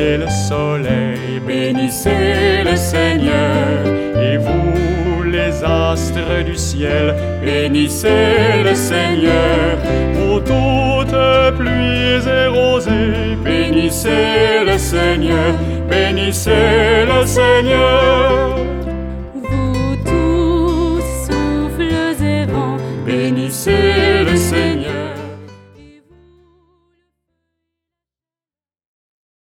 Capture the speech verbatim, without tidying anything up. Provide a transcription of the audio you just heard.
et le soleil, bénissez le Seigneur. Et vous, les astres du ciel, bénissez le Seigneur. Ô toutes pluies et rosées, bénissez le Seigneur, bénissez